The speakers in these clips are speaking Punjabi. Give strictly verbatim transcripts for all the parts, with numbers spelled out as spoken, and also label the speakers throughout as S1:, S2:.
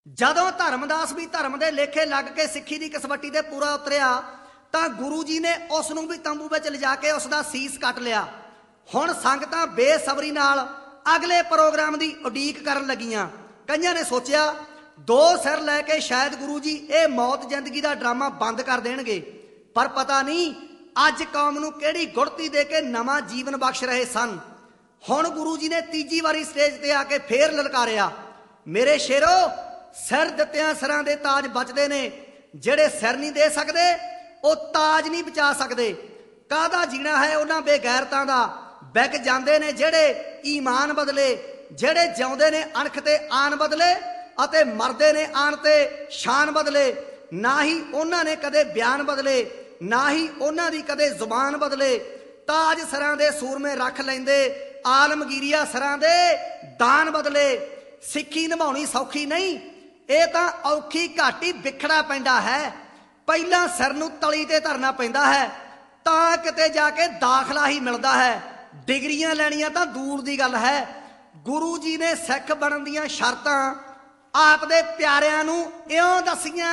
S1: ਜਦੋਂ ਧਰਮਦਾਸ ਵੀ ਧਰਮ ਦੇ ਲੇਖੇ ਲੱਗ ਕੇ ਸਿੱਖੀ ਦੀ ਕਸਵੱਟੀ ਤੇ ਪੂਰਾ ਉਤਰਿਆ ਤਾਂ ਗੁਰੂ ਜੀ ਨੇ ਉਸ ਨੂੰ ਵੀ ਤੰਬੂ ਵਿੱਚ ਲਿਜਾ ਕੇ ਉਸ ਦਾ ਸੀਸ ਕੱਟ ਲਿਆ। ਹੁਣ ਸੰਗਤਾਂ ਬੇਸਬਰੀ ਨਾਲ ਅਗਲੇ ਪ੍ਰੋਗਰਾਮ ਦੀ ਉਡੀਕ ਕਰਨ ਲੱਗੀਆਂ। ਕਈਆਂ ਨੇ ਸੋਚਿਆ ਦੋ ਸਿਰ ਲੈ ਕੇ ਸ਼ਾਇਦ ਗੁਰੂ ਜੀ ਇਹ ਮੌਤ ਜ਼ਿੰਦਗੀ ਦਾ ਡਰਾਮਾ ਬੰਦ ਕਰ ਦੇਣਗੇ, ਪਰ ਪਤਾ ਨਹੀਂ ਅੱਜ ਕੌਮ ਨੂੰ ਕਿਹੜੀ ਗੁੜਤੀ ਦੇ ਕੇ ਨਵਾਂ ਜੀਵਨ ਬਖਸ਼ ਰਹੇ ਸਨ। ਹੁਣ ਗੁਰੂ ਜੀ ਨੇ ਤੀਜੀ ਵਾਰੀ ਸਟੇਜ ਤੇ ਆ ਕੇ ਫੇਰ ਲਲਕਾਰਿਆ, ਮੇਰੇ ਸ਼ੇਰੋ ਸਿਰ ਦਿੱਤਿਆਂ ਸਿਰਾਂ ਦੇ ਤਾਜ ਬਚਦੇ ਨੇ, ਜਿਹੜੇ ਸਿਰ ਨਹੀਂ ਦੇ ਸਕਦੇ ਉਹ ਤਾਜ ਨਹੀਂ ਬਚਾ ਸਕਦੇ। ਕਾਹਦਾ ਜੀਣਾ ਹੈ ਉਹਨਾਂ ਬੇਗੈਰਤਾਂ ਦਾ, ਵਿਕ ਜਾਂਦੇ ਨੇ ਜਿਹੜੇ ਈਮਾਨ ਬਦਲੇ, ਜਿਹੜੇ ਜਿਉਂਦੇ ਨੇ ਅਣਖ ਤੇ ਆਨ ਬਦਲੇ ਅਤੇ ਮਰਦੇ ਨੇ ਆਣ ਤੇ ਸ਼ਾਨ ਬਦਲੇ। ਨਾ ਹੀ ਉਹਨਾਂ ਨੇ ਕਦੇ ਬਿਆਨ ਬਦਲੇ, ਨਾ ਹੀ ਉਹਨਾਂ ਦੀ ਕਦੇ ਜ਼ੁਬਾਨ ਬਦਲੇ। ਤਾਜ ਸਿਰਾਂ ਦੇ ਸੂਰਮੇ ਰੱਖ ਲੈਂਦੇ, ਆਲਮਗੀਰੀਆ ਸਿਰਾਂ ਦੇ ਦਾਨ ਬਦਲੇ। ਸਿੱਖੀ ਨਿਭਾਉਣੀ ਸੌਖੀ ਨਹੀਂ, ਇਹ ਤਾਂ ਔਖੀ ਘਾਟੀ ਵਿਖੜਾ ਪੈਂਦਾ ਹੈ। ਪਹਿਲਾਂ ਸਿਰ ਨੂੰ ਤਲੀ ਤੇ ਧਰਨਾ ਪੈਂਦਾ ਹੈ, ਤਾਂ ਕਿਤੇ ਜਾ ਕੇ ਦਾਖਲਾ ਹੀ ਮਿਲਦਾ ਹੈ। ਡਿਗਰੀਆਂ ਲੈਣੀਆਂ ਤਾਂ ਦੂਰ ਦੀ ਗੱਲ ਹੈ। ਗੁਰੂ ਜੀ ਨੇ ਸਿੱਖ ਬਣਨ ਦੀਆਂ ਸ਼ਰਤਾਂ ਆਪ ਦੇ ਪਿਆਰਿਆਂ ਨੂੰ ਇਉਂ ਦੱਸੀਆਂ।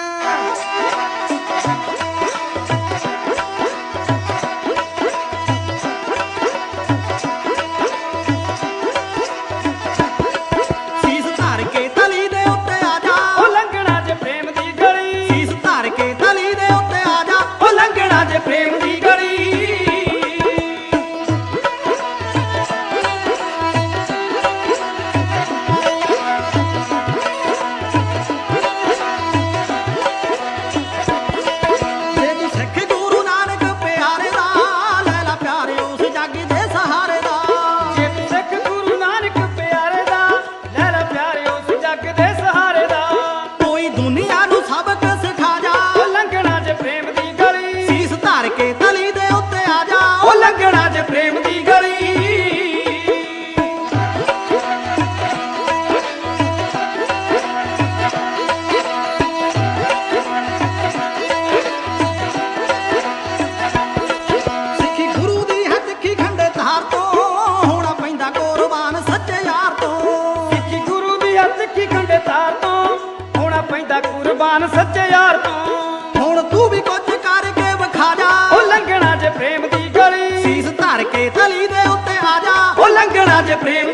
S2: ਕੁਰਬਾਨ ਸੱਚੇ ਯਾਰ ਤੋਂ
S1: ਹੁਣ ਤੂੰ ਵੀ ਕੁਝ ਕਰਕੇ ਵਿਖਾ ਜਾ,
S2: ਉਹ ਲੰਘਣਾ ਜੇ ਪ੍ਰੇਮ ਦੀ ਗਲੀ,
S1: ਸੀਸ ਧਰ ਕੇ ਤਲੀ ਦੇ ਉੱਤੇ ਆ ਜਾ,
S2: ਉਹ ਲੰਘਣਾ ਜੇ ਪ੍ਰੇਮ